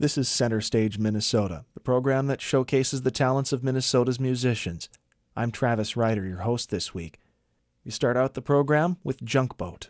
This is Center Stage Minnesota, the program that showcases the talents of Minnesota's musicians. I'm Travis Ryder, your host this week. We start out the program with Junk Boat.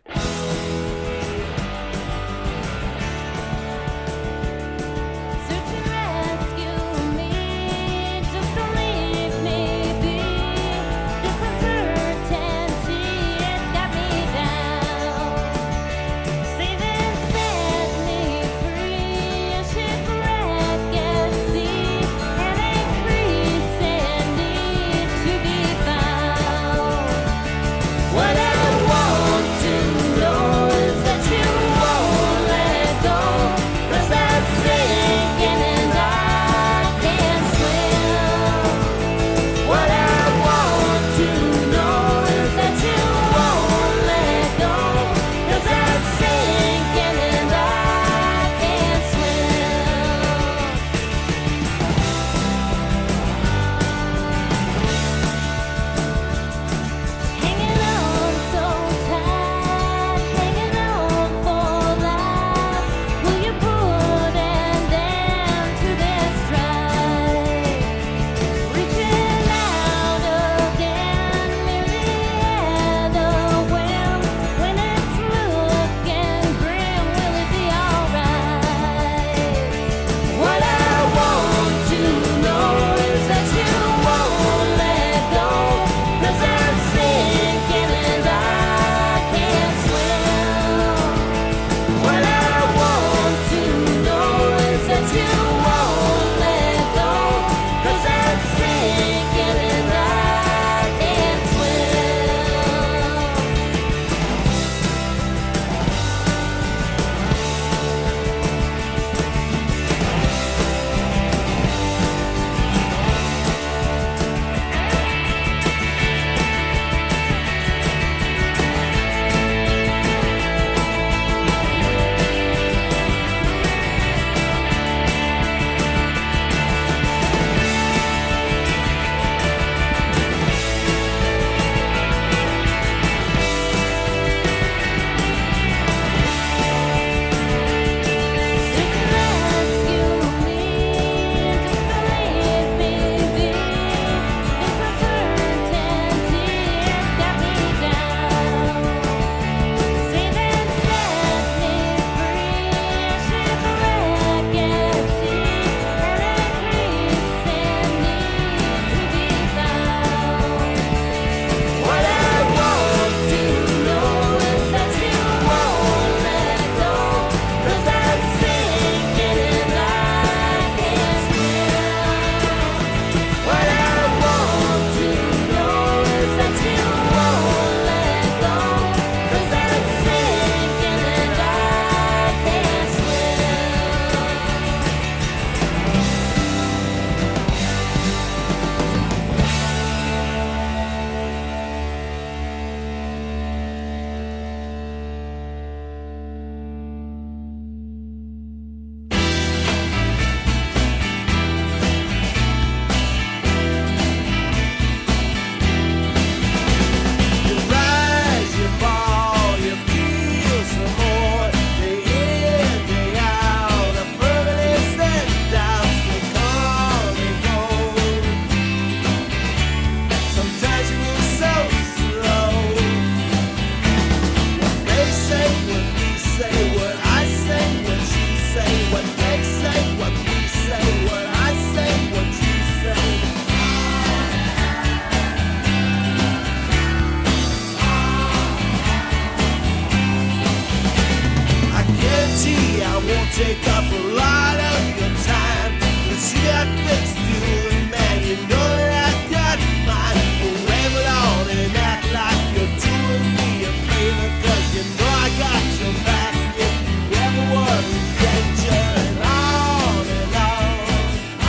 Take up a lot of your time. Let's get things doing, man. You know that I got mine. We'll wave it on and act like you're doing me a favor, 'cause you know I got your back if you ever were in danger. And on and on,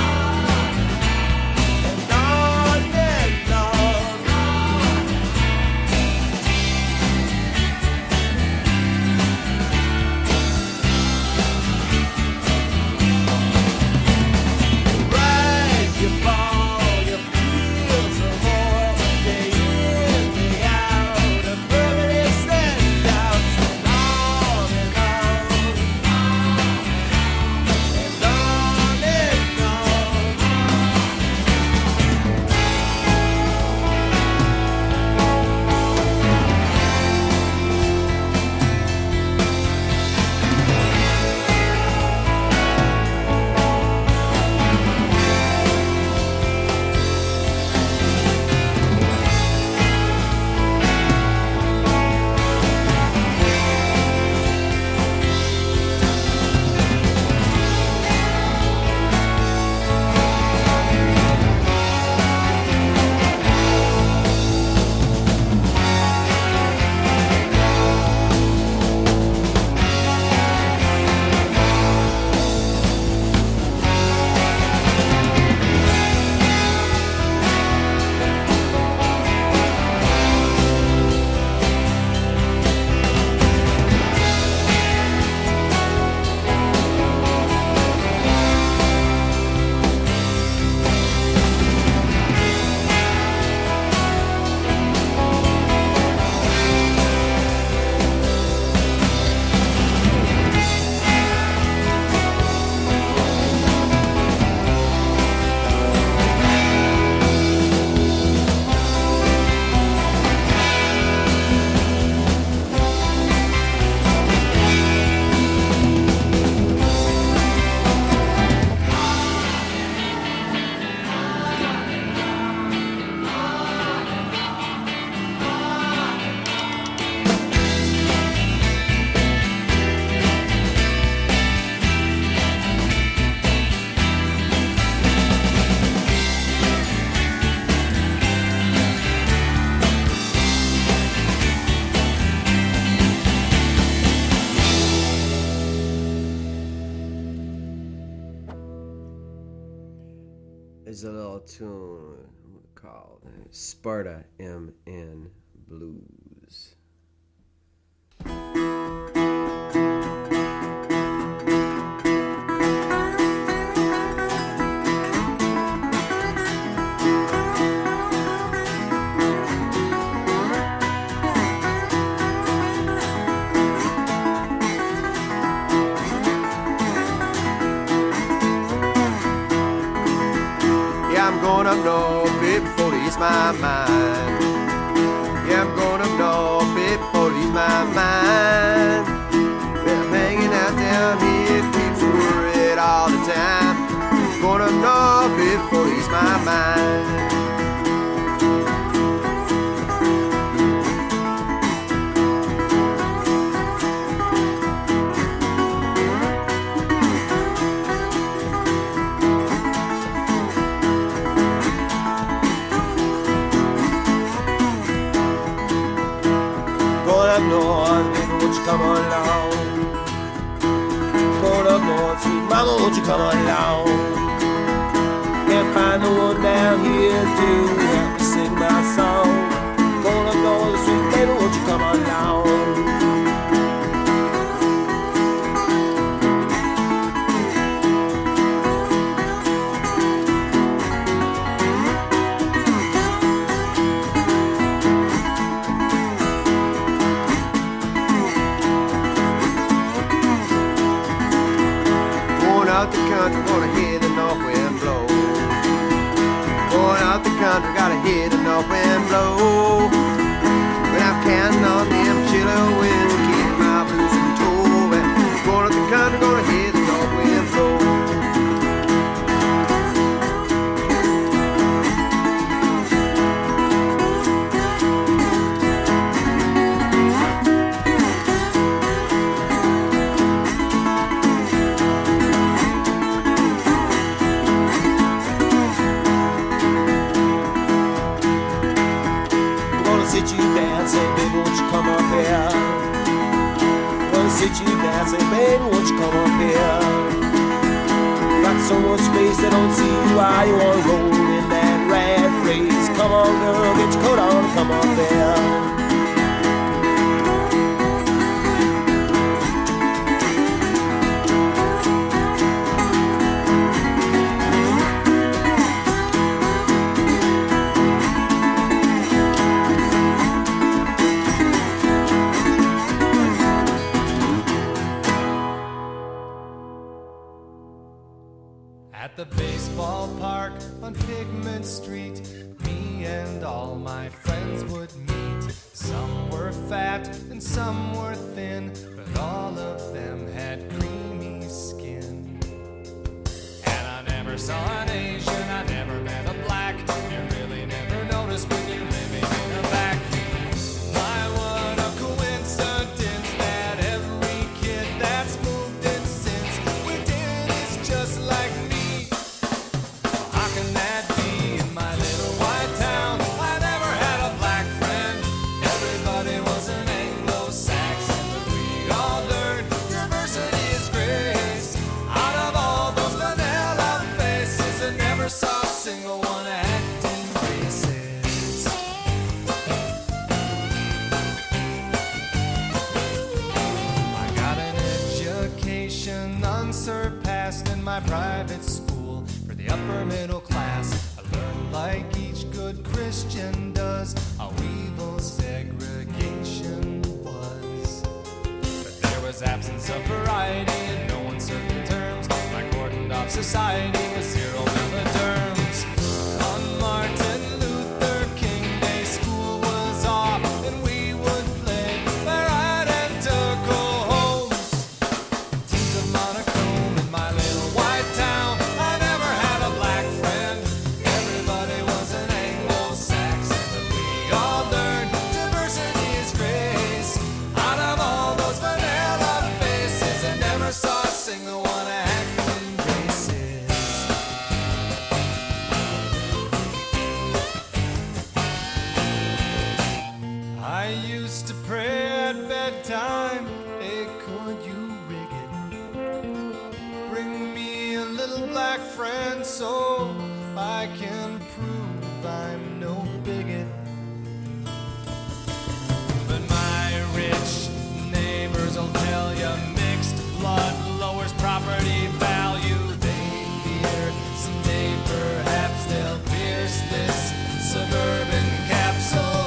and on and on. Rise your is a little tune called Sparta MN Blues. I'm going up north before they ease my mind. Yeah, I'm going up north before they ease my mind. Well, I'm hanging out down here, keeps worried all the time. Going up north before they ease my mind. Up north, baby, won't you come along? Going up north, sweet mama, won't you come along? Can't find no one down here to help me sing my song. Going up north, sweet baby, won't you come along? Out the country, gonna hear the north wind blow. Going out the country, gotta hear the north wind blow. When I'm counting on them chilly winds, keep my blues in tow. Going out the country, gonna hear the north wind blow. Sit you down, say, baby, won't you come up here? Wanna sit you down, say, baby, won't you come up here? Got so much space, I don't see why you wanna roll in that rat race. Come on, girl, get your coat on, come up there. At the baseball park on Pigment Street, me and all my friends would meet. Some were fat and some were thin, but all of them had creamy skin. And I never saw an Asian, I never met a black. You really never notice when you're living in a vacuum. My, what a coincidence that every kid that's moved in since we did is just like me. Unsurpassed in my private school for the upper middle class. I learned, like each good Christian does, how evil segregation was. But there was absence of variety and no uncertain terms. My cordoned off society was zero terms. On Martin Luther King Day, school was off and we would play by right and tuckle homes. Teams of monochrome in my little white town. I never had a black friend. Everybody was an Anglo-Saxon, but we all learned diversity is grace. Out of all those vanilla faces, I never saw a single one acting racist. I used to pray at bedtime. Hey, could you rig it? Bring me a little black friend so I can prove I'm no bigot. But my rich neighbors will tell you mixed blood lowers property value. They fear someday perhaps they'll pierce this suburban capsule.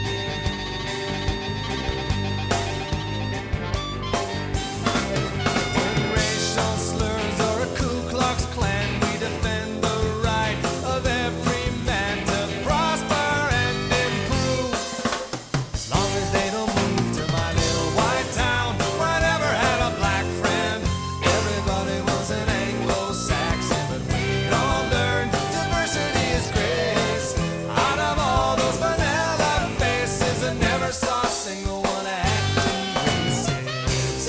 When racial slurs or a Ku Klux Klan, we defend the right of every man to prosper and improve. As long as they don't move to my little white town, where I never had a black friend. Everybody was an Anglo-Saxon, but we all learned diversity is grace. Out of all those vanilla faces, I never saw a single one acting racist.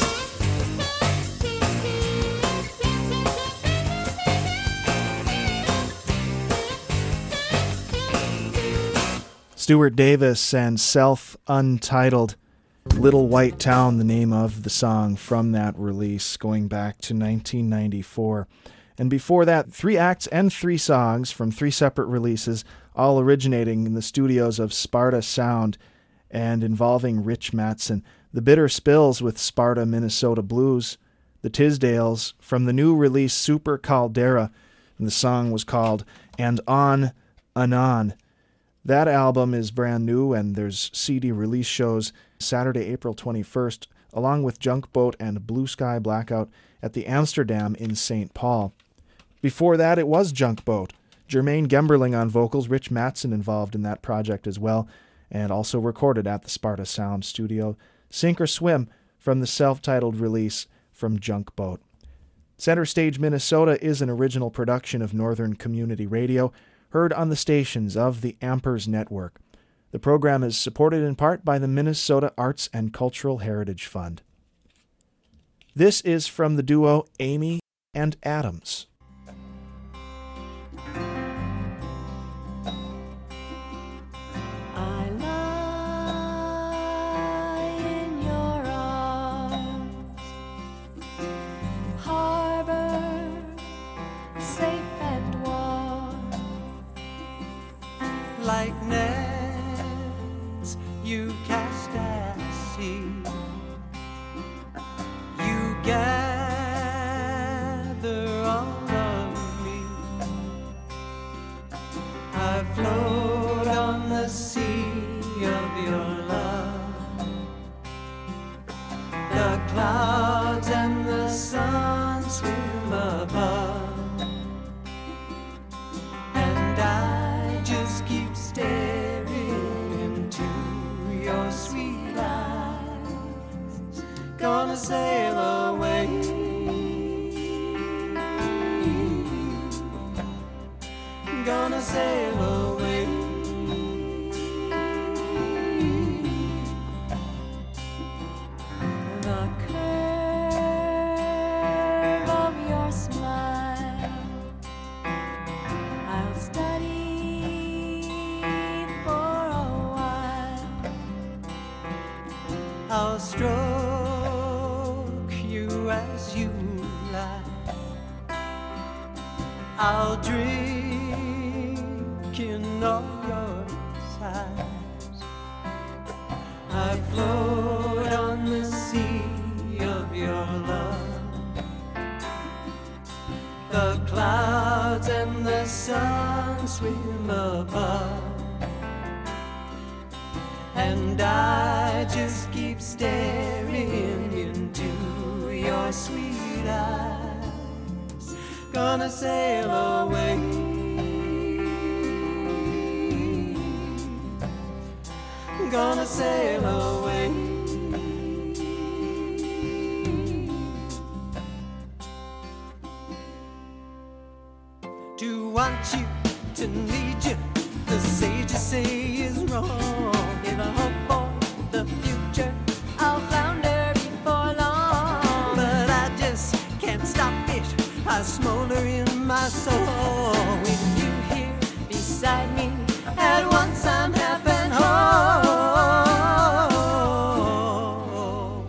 Stuart Davis and Self Untitled. Little White Town, the name of the song from that release, going back to 1994. And before that, 3 acts and 3 songs from 3 separate releases, all originating in the studios of Sparta Sound and involving Rich Mattson. The Bitter Spills with Sparta, Minnesota Blues. The Tisdales from the new release Super Caldera, and the song was called And On, Anon. That album is brand new, and there's CD release shows Saturday, April 21st, along with Junk Boat and Blue Sky Blackout at the Amsterdam in St. Paul. Before that, it was Junk Boat. Jermaine Gemberling on vocals, Rich Mattson involved in that project as well, and also recorded at the Sparta Sound studio. Sink or Swim from the self-titled release from Junk Boat. Center Stage Minnesota is an original production of Northern Community Radio, heard on the stations of the Ampers Network. The program is supported in part by the Minnesota Arts and Cultural Heritage Fund. This is from the duo Amy and Adams. I lie in your arms, harbor safe and warm, like nets you cast at sea. You gather all of me. I float on the sea of your love. The clouds and the sun swim above, and I just keep staring into your sweet eyes. Gonna sail away, gonna sail away. the curve of your smile I'll study for a while. I'll stroke you as you lie. I'll drink in all your sighs. I float on the sea of your love. The clouds and the sun swim above, and I just keep staring into your sweet eyes. Gonna sail away, gonna sail away. To want you, to need you, the sages say is wrong. If I hope for the future, I'll flounder before long. But I just can't stop it, I smolder in my soul. With you here beside me, at once I'm half and whole.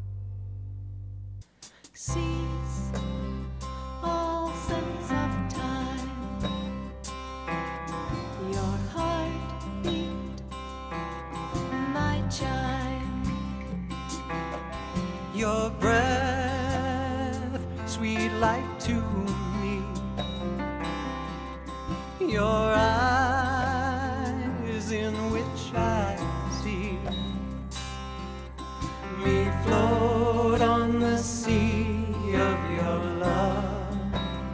Cease all sense of time. Your breath, sweet life to me. Your eyes in which I see me float on the sea of your love.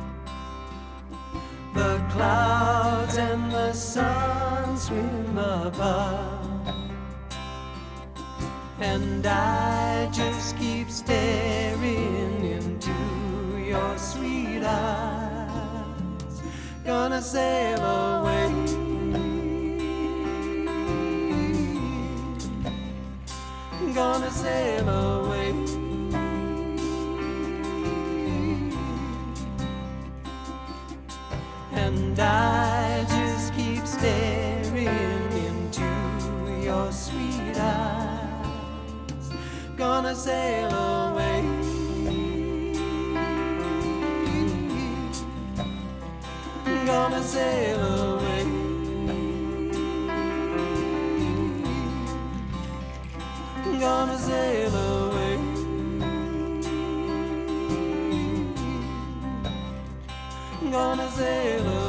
The clouds and the sun swim above, and I just keep staring into your sweet eyes. Gonna sail away, gonna sail away, and I just keep staring into your sweet eyes. Gonna sail away, gonna sail away, gonna sail away, gonna sail away.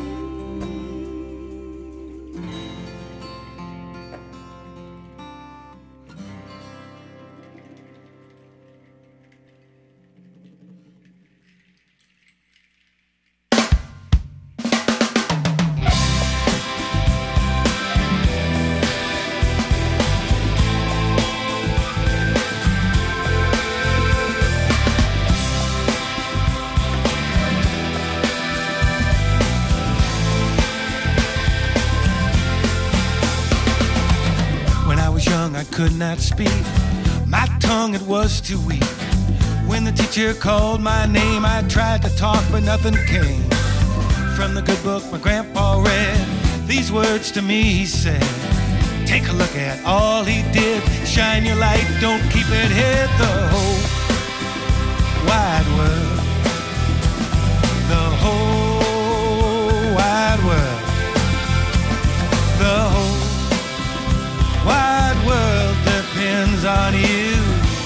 I could not speak, my tongue it was too weak. When the teacher called my name, I tried to talk but nothing came. From the good book my grandpa read, these words to me he said, take a look at all he did, shine your light, don't keep it hid. The whole wide world, the whole wide world, the whole wide world depends on you.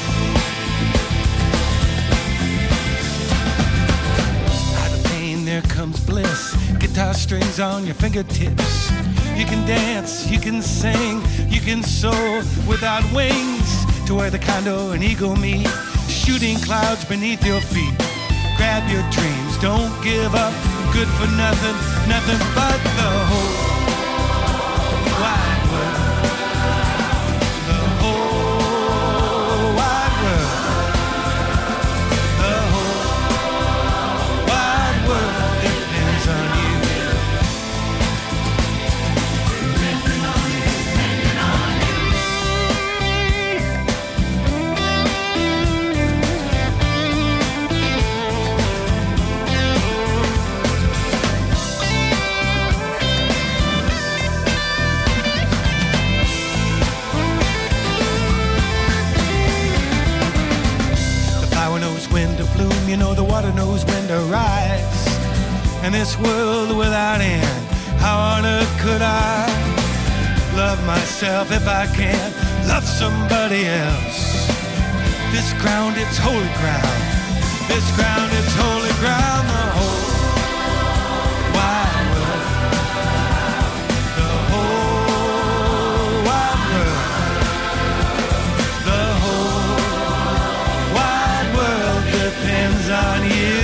Out of pain there comes bliss, guitar strings on your fingertips. You can dance, you can sing, you can soar without wings, to where the condo and eagle meet, shooting clouds beneath your feet. Grab your dreams, don't give up, good for nothing, nothing but the whole wide world. You know the water knows when to rise. And this world without end, how on earth could I love myself if I can't love somebody else? This ground, it's holy ground. This ground, it's holy ground. The whole wide world, the whole wide world, the whole wide world depends on you.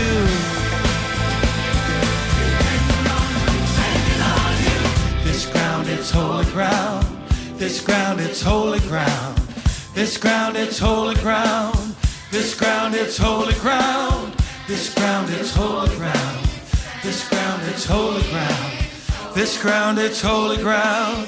This ground, it's holy ground. This ground, it's holy ground. This ground, it's holy ground. This ground, it's holy ground. This ground, it's holy ground. This ground, it's holy ground. This ground, it's holy ground.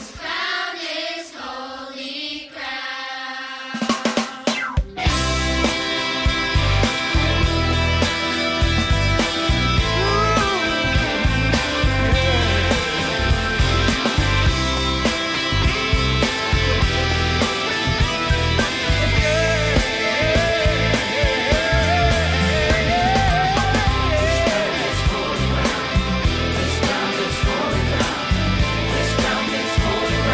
This ground is holy ground.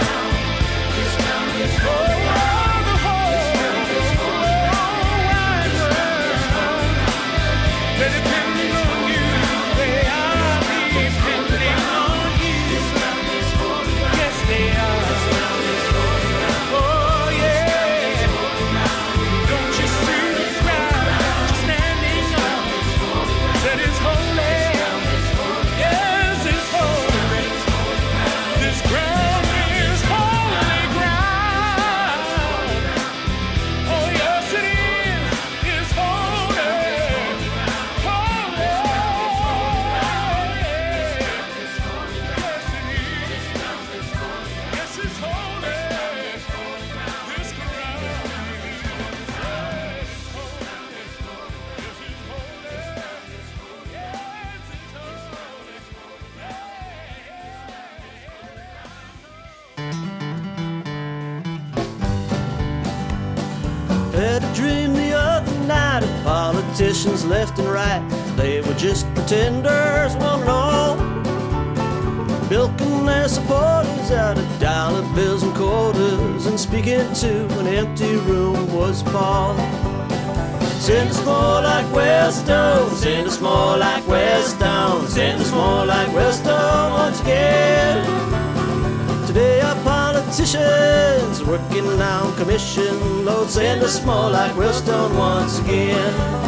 Had a dream the other night of politicians left and right. They were just pretenders, well, no. Bilking their supporters out of dollar bills and quarters, and speaking to an empty room was Paul. Send us more like Wellstone, send us more like Wellstone, send us more like Wellstone once again. Today our politicians working on commission loads, send us more like Wellstone once again.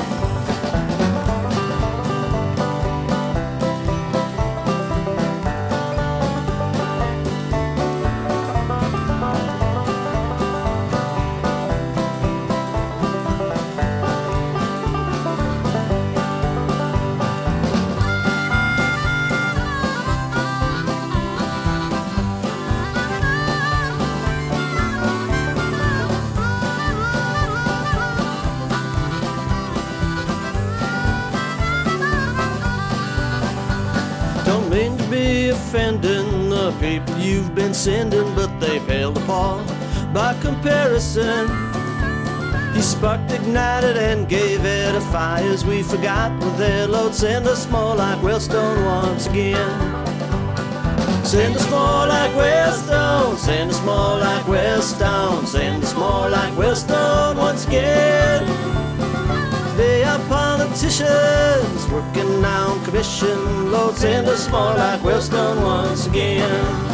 Offending the people you've been sending, but they paled apart by comparison. He sparked, ignited, and gave it a fire as we forgot with their load. Send us more like Wellstone once again. Send us more like Wellstone, send us more like Wellstone, send us more like Wellstone once again. They are politicians working on commission loads, send us more like Wellstone once again.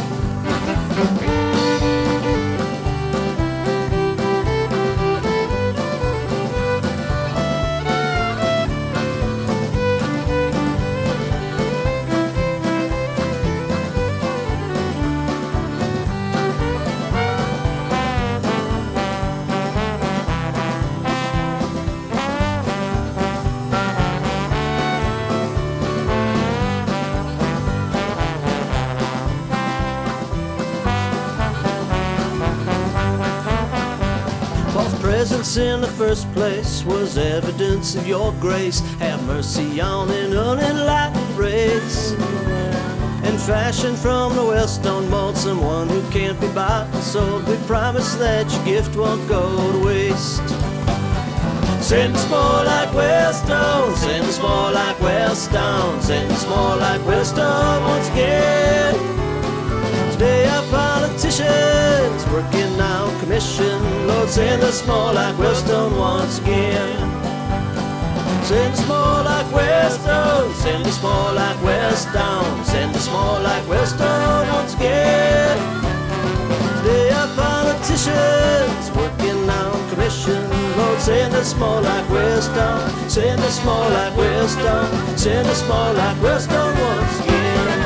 Presence in the first place was evidence of your grace. Have mercy on an unenlightened race. And fashion from the Wellstone mold someone who can't be bought and sold. We promise that your gift won't go to waste. Send us more like Wellstone, send us more like Wellstone, send us more like Wellstone once again. Today our politicians working on commission loads, send us more like Wellstone once again. Send us more like Wellstone, send us more like Wellstone, send us more like Wellstone once again. Today our politicians working on commission loads, send us more like Wellstone, send us more like Wellstone, send us more like Wellstone once again.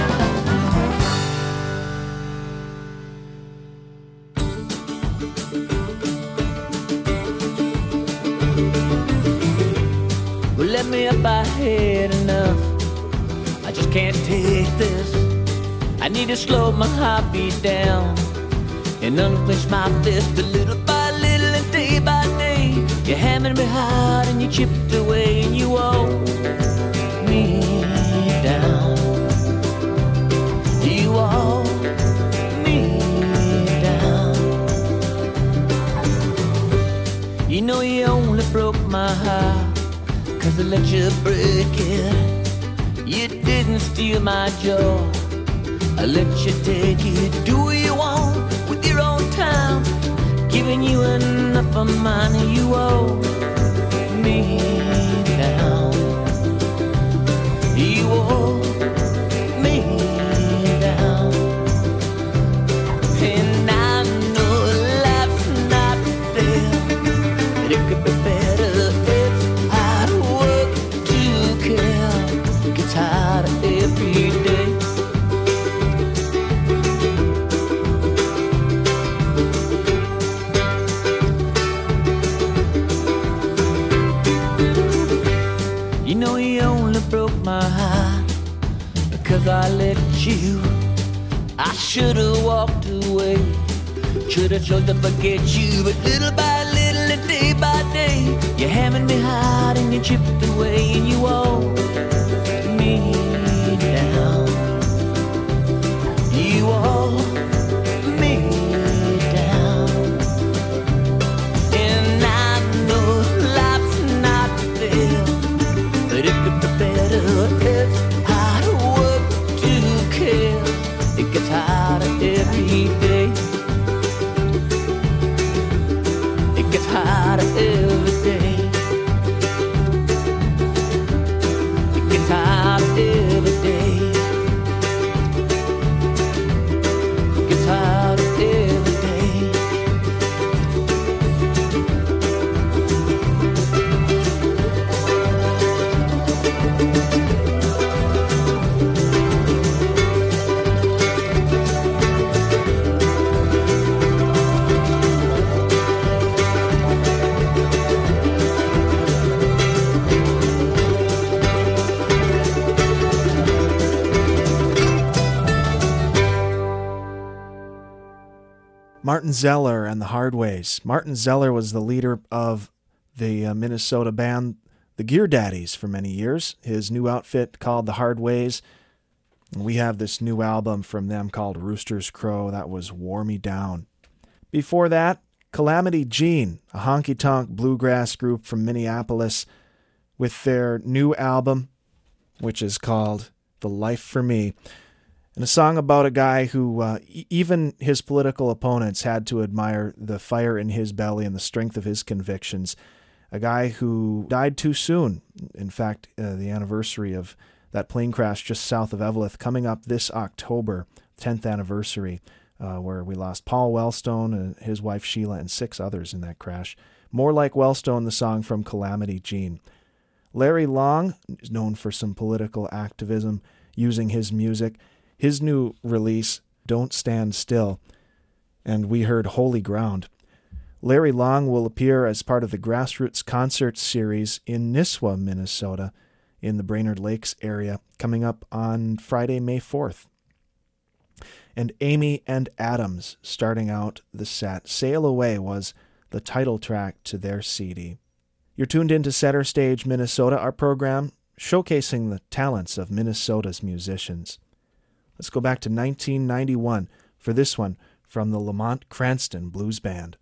Let me up, I had enough. I just can't take this. I need to slow my heartbeat down and unclench my fist a little by little and day by day. You're hammering me hard and you chipped away and you wore me down. You wore me down. You know you only broke my heart 'cause I let you break it. You didn't steal my joy, I let you take it. Do what you want with your own time, giving you enough of mine. You owe me down. You wore me down, and I know life's not fair, but it could be better if I'd work to care. Gets harder every day. You know you only broke my heart because I let you. I should've walked away, should've chose to forget you. But little by little and day by day, you hammered me hard and you chipped away, and you wore me down. You wore me down, and I know life's not fair, but it could be better if I'd work to care. It gets harder every day. It gets harder every day. It gets harder every day. It gets harder every day. Martin Zeller and the Hardways. Martin Zeller was the leader of the Minnesota band the Gear Daddies for many years. His new outfit called the Hardways. And we have this new album from them called Rooster's Crow. That was Wore Me Down. Before that, Calamity Jane, a honky-tonk bluegrass group from Minneapolis, with their new album, which is called The Life for Me. And a song about a guy who even his political opponents had to admire the fire in his belly and the strength of his convictions. A guy who died too soon. In fact, the anniversary of that plane crash just south of Eveleth coming up this October, 10th anniversary, where we lost Paul Wellstone, his wife Sheila, and 6 others in that crash. More Like Wellstone, the song from Calamity Jane. Larry Long is known for some political activism using his music. His new release, Don't Stand Still, and we heard Holy Ground. Larry Long will appear as part of the Grassroots Concert Series in Nisswa, Minnesota, in the Brainerd Lakes area, coming up on Friday, May 4th. And Amy and Adams starting out the set. Sail Away was the title track to their CD. You're tuned into Center Stage Minnesota, our program showcasing the talents of Minnesota's musicians. Let's go back to 1991 for this one from the Lamont Cranston Blues Band.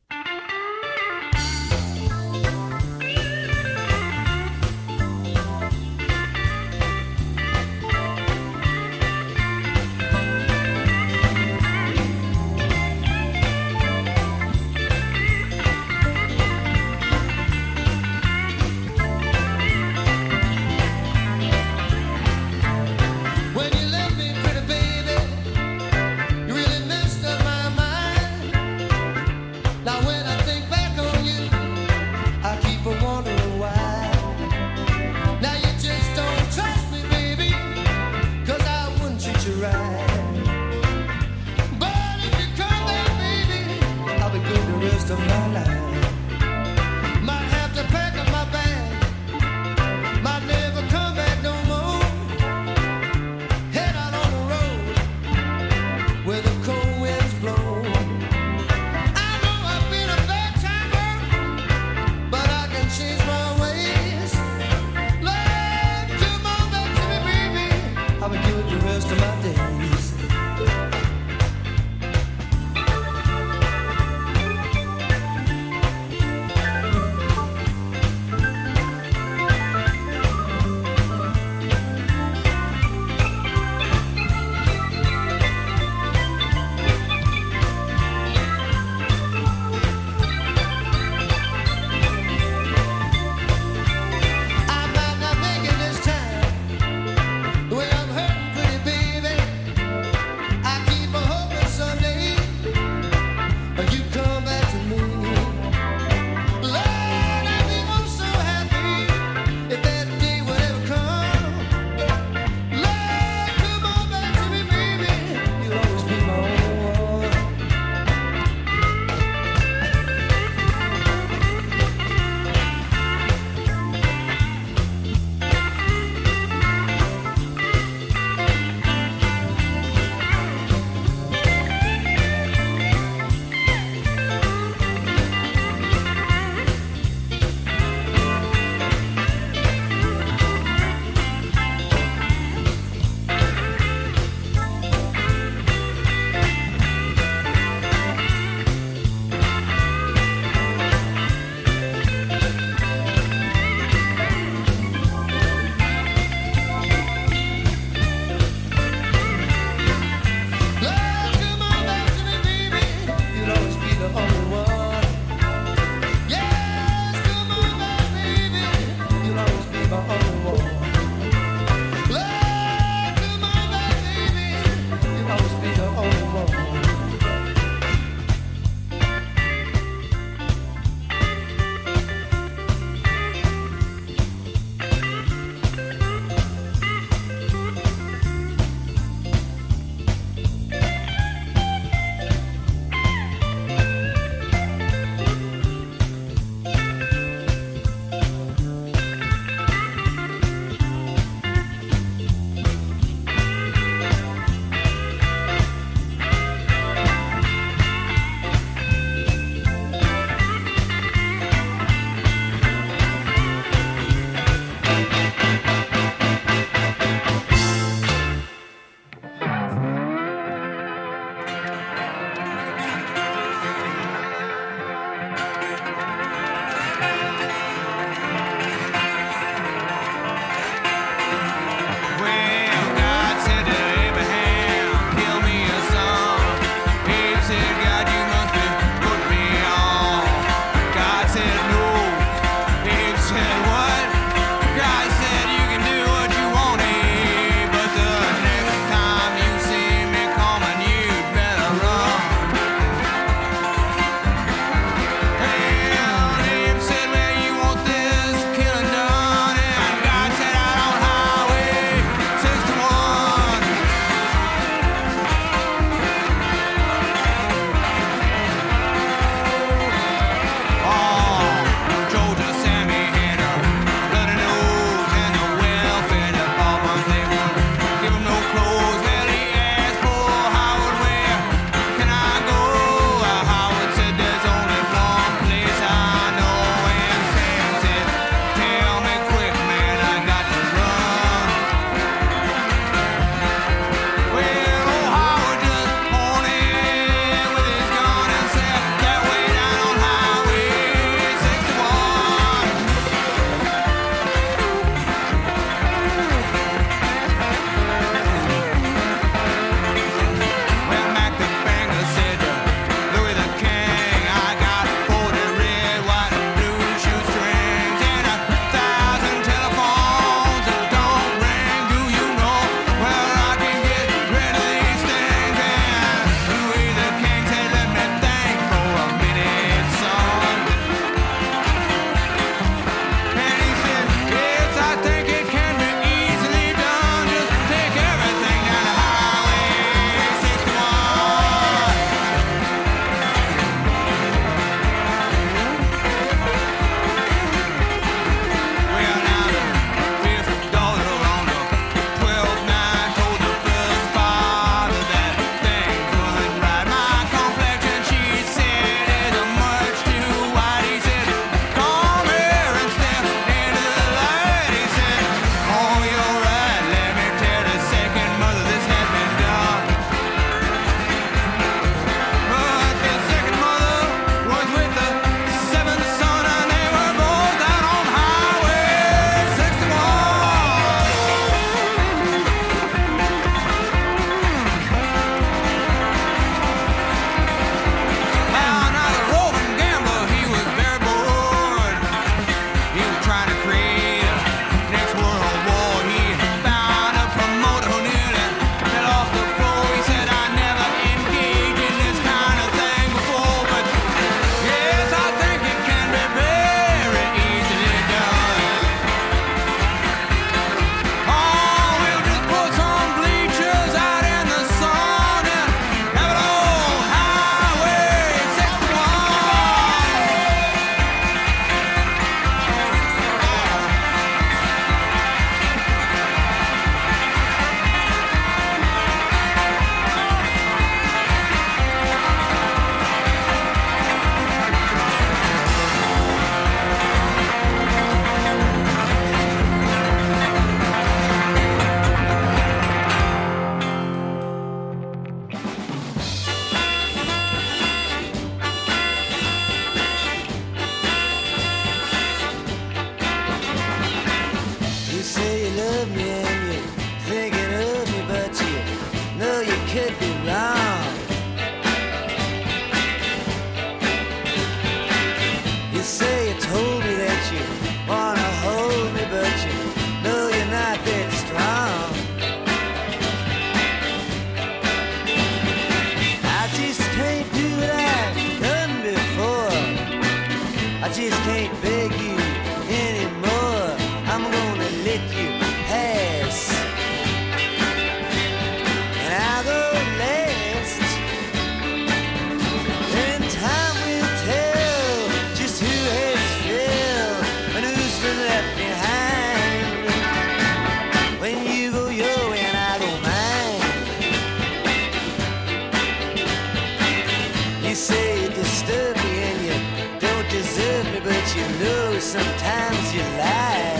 sometimes you lie.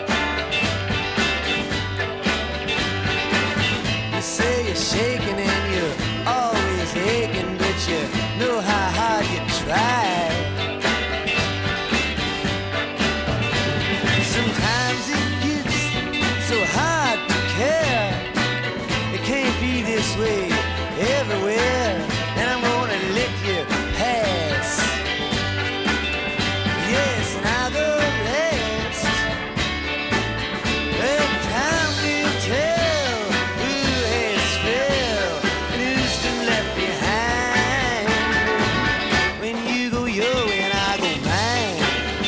You say you're shaking and you're always aching, but you know how hard you try. Sometimes it gets so hard to care. It can't be this way everywhere, and I'm gonna let you pass. Yes, and I'll go last. But time will tell who has fell and who's been left behind. When you go your way and I go mine.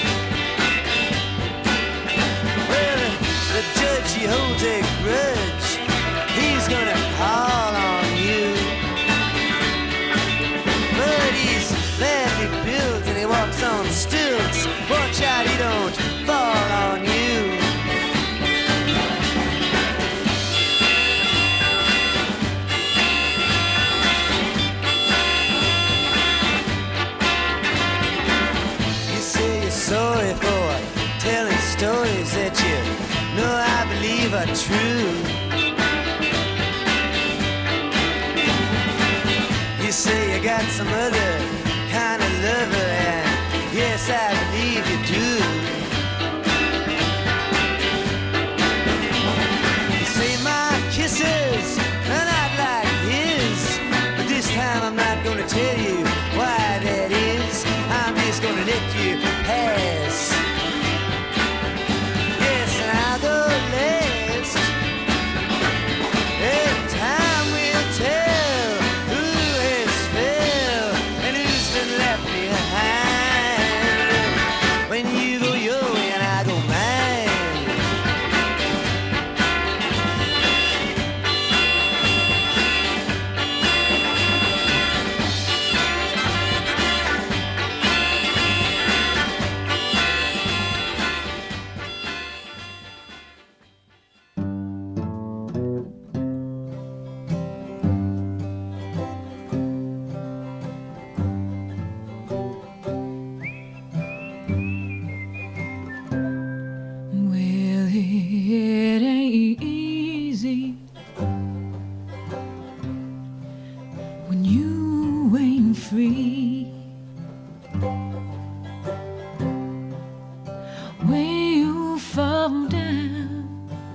Well, the judge, he holds a grudge. He's gonna call on you. But he's badly built and he walks on stilts. Watch out he don't fall on you. You say you're sorry for telling stories that you know I believe are true. You say you got some other kind of lover, and yes, I believe you do. You say my kisses are not like his, but this time I'm not gonna tell you why that is. I'm just gonna let you pass. Yes, and I'll go last. And time will tell who has fell and who's been left behind. When you go your way and I go mine. Well, it ain't easy when you ain't free. When you fall down,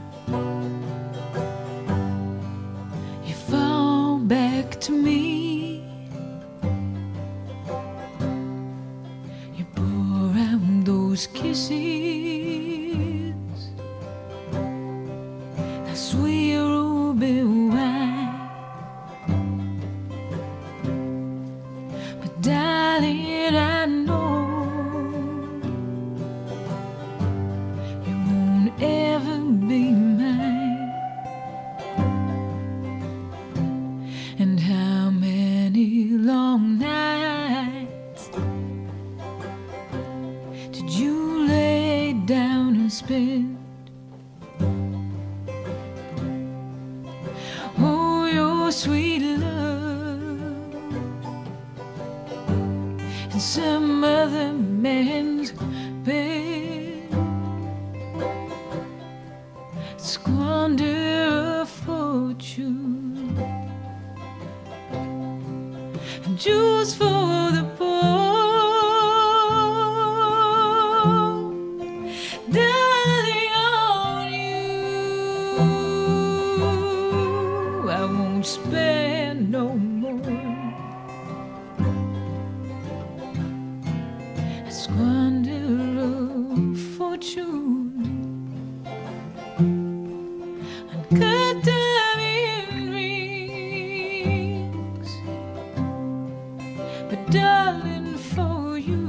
you fall back to me. You pour out those kisses, that sweet ruby wine. But darling, I know you won't ever be mine. And how many long nights did you lay down and spend? Oh, your sweet love in some other man's bed. Squander a fortune just for the poor. Darling, on you I won't spare no more. I squander a fortune on good diamond rings. But darling, for you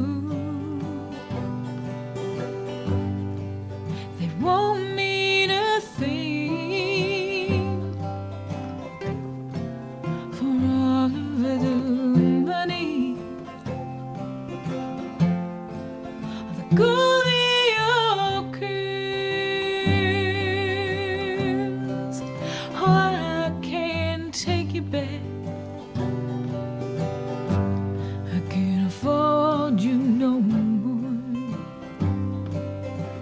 they won't mean a thing. For all of the money, the gold in your kiss. Oh, I can't take you back. I can't afford you no more.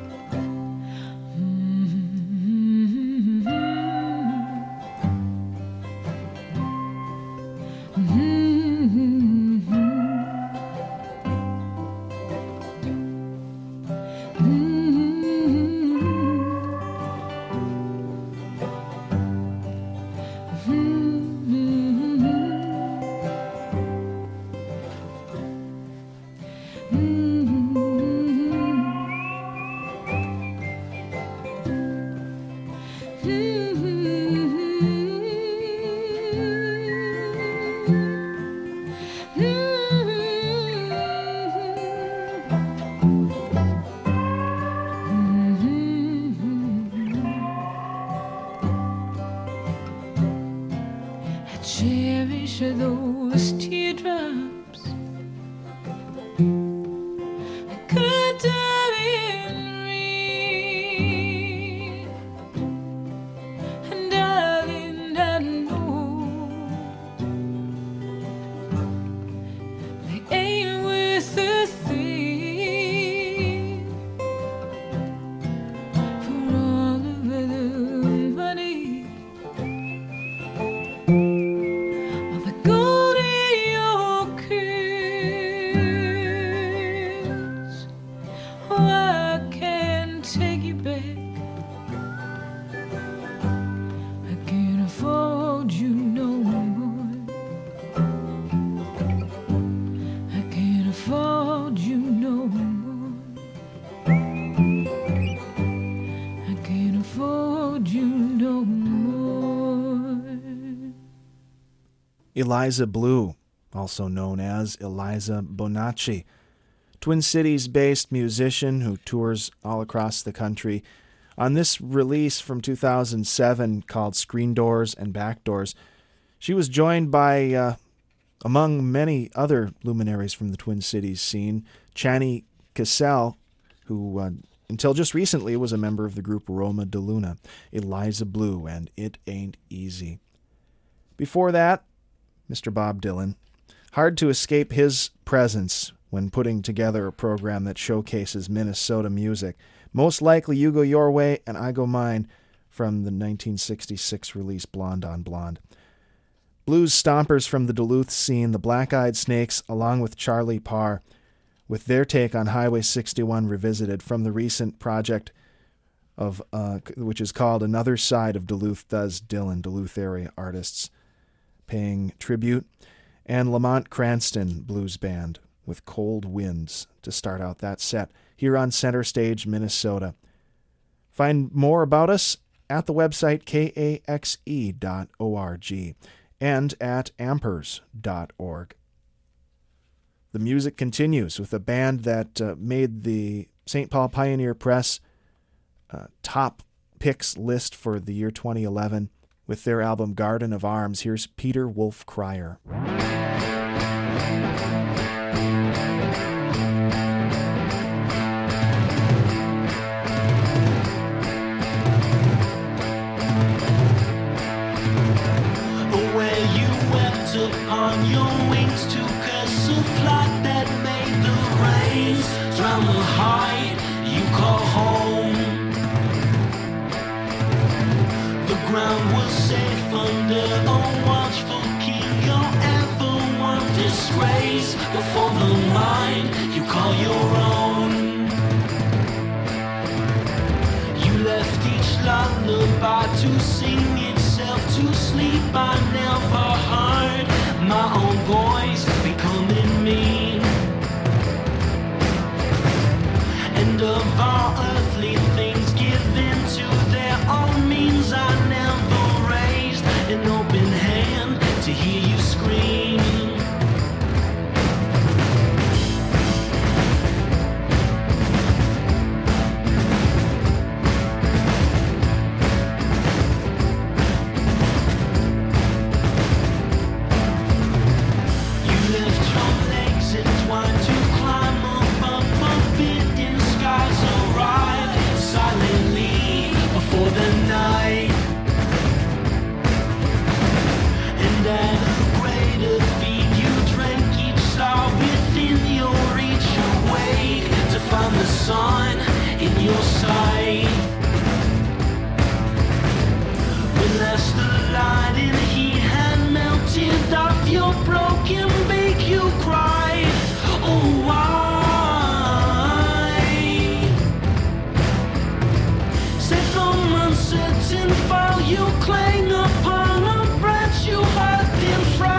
cherish those teardrops. I could dive in real, and darling, I know they ain't worth a thing for all of the money. The gold in your kiss, oh, I can't take you back. I can't afford you no more. I can't afford you no more. I can't afford you no more. Eliza Blue, also known as Eliza Bonacci, Twin Cities-based musician who tours all across the country. On this release from 2007 called Screen Doors and Back Doors, she was joined by, among many other luminaries from the Twin Cities scene, Chani Cassell, who until just recently was a member of the group Roma de Luna, Eliza Blue, and It Ain't Easy. Before that, Mr. Bob Dylan. Hard to escape his presence when putting together a program that showcases Minnesota music. Most likely You Go Your Way and I Go Mine from the 1966 release Blonde on Blonde. Blues stompers from the Duluth scene, the Black Eyed Snakes, along with Charlie Parr, with their take on Highway 61 revisited from the recent project of which is called Another Side of Duluth Does Dylan, Duluth area artists paying tribute, and Lamont Cranston Blues Band with Cold Winds to start out that set here on Center Stage, Minnesota. Find more about us at the website kaxe.org and at ampers.org. The music continues with a band that made the St. Paul Pioneer Press top picks list for the year 2011 with their album Garden of Arms. Here's Peter Wolf Cryer. Where you wept upon your wings to curse a flight that made the rains drown the height you call home. The ground was safe under a watchful king. Your ever one disgrace before the mind you call your own. You left each lullaby to sing itself to sleep. I never heard my own voice becoming me. And of all earthly things given to their own means, I never raised an open hand to hear you scream. Sun in your sight. When last the light in heat had melted off your broken beak, you cried, oh why? Said from uncertain fall you cling upon a branch you heard them fry.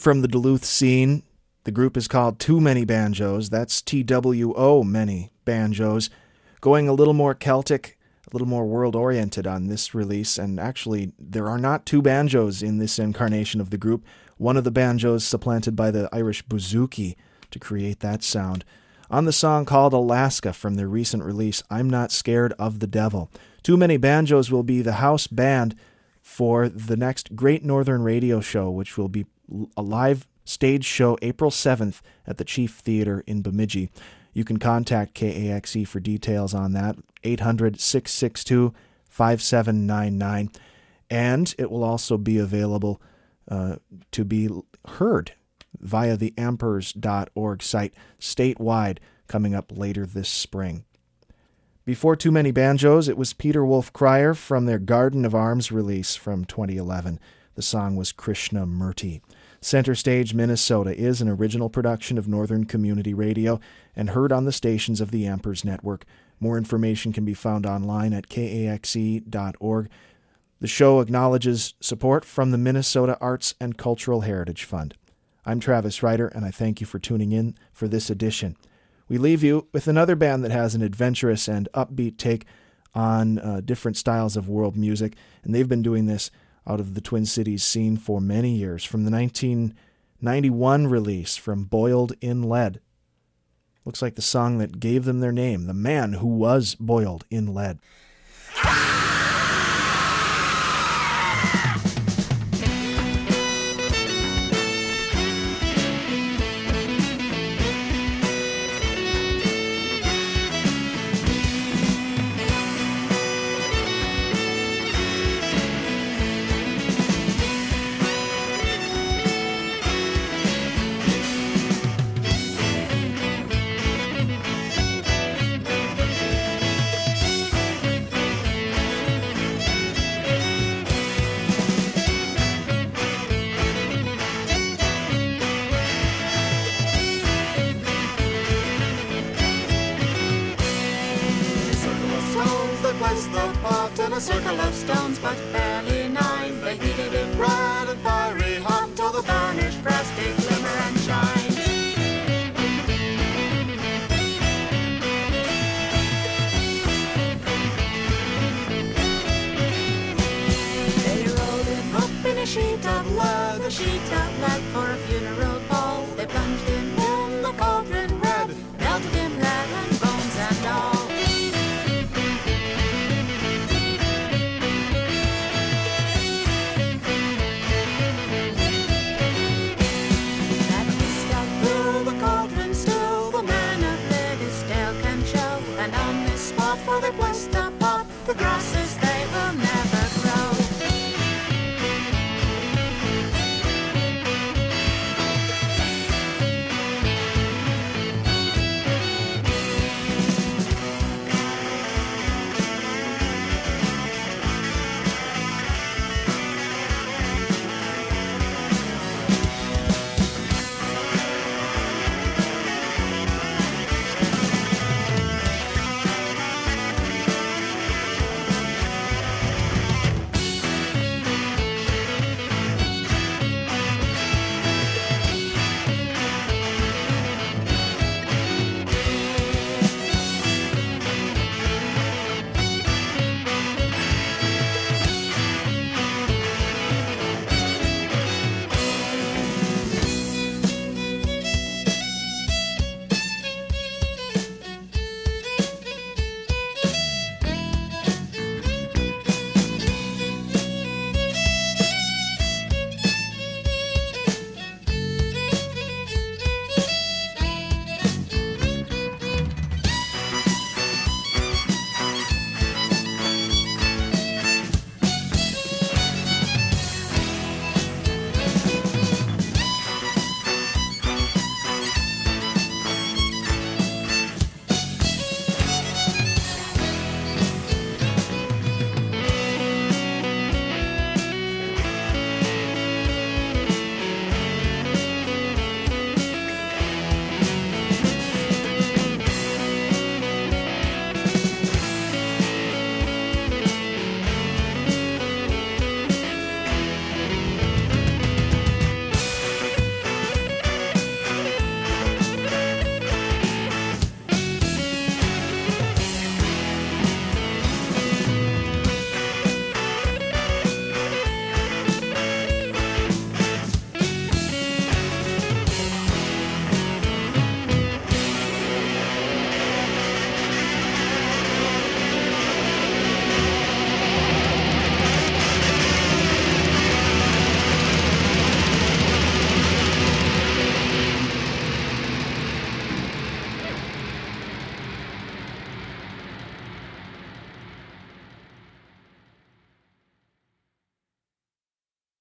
From the Duluth scene, the group is called Too Many Banjos. That's TWO Many Banjos. Going a little more Celtic, a little more world-oriented on this release. And actually, there are not two banjos in this incarnation of the group. One of the banjos supplanted by the Irish bouzouki to create that sound. On the song called Alaska from their recent release, I'm Not Scared of the Devil. Too Many Banjos will be the house band for the next Great Northern Radio Show, which will be a live stage show April 7th at the Chief Theater in Bemidji. You can contact KAXE for details on that, 800-662-5799. And it will also be available to be heard via the ampers.org site statewide coming up later this spring. Before Too Many Banjos, it was Peter Wolf Cryer from their Garden of Arms release from 2011. The song was Krishna Murti. Center Stage, Minnesota is an original production of Northern Community Radio and heard on the stations of the Ampers Network. More information can be found online at kaxe.org. The show acknowledges support from the Minnesota Arts and Cultural Heritage Fund. I'm Travis Ryder, and I thank you for tuning in for this edition. We leave you with another band that has an adventurous and upbeat take on different styles of world music, and they've been doing this out of the Twin Cities scene for many years. From the 1991 release from Boiled in Lead. Looks like the song that gave them their name, The Man Who Was Boiled in Lead. A circle of stones, but barely 9. They heated it red and fiery hot till the burnished brass did glimmer and shine. They rolled him up in a sheet of lead for a funeral.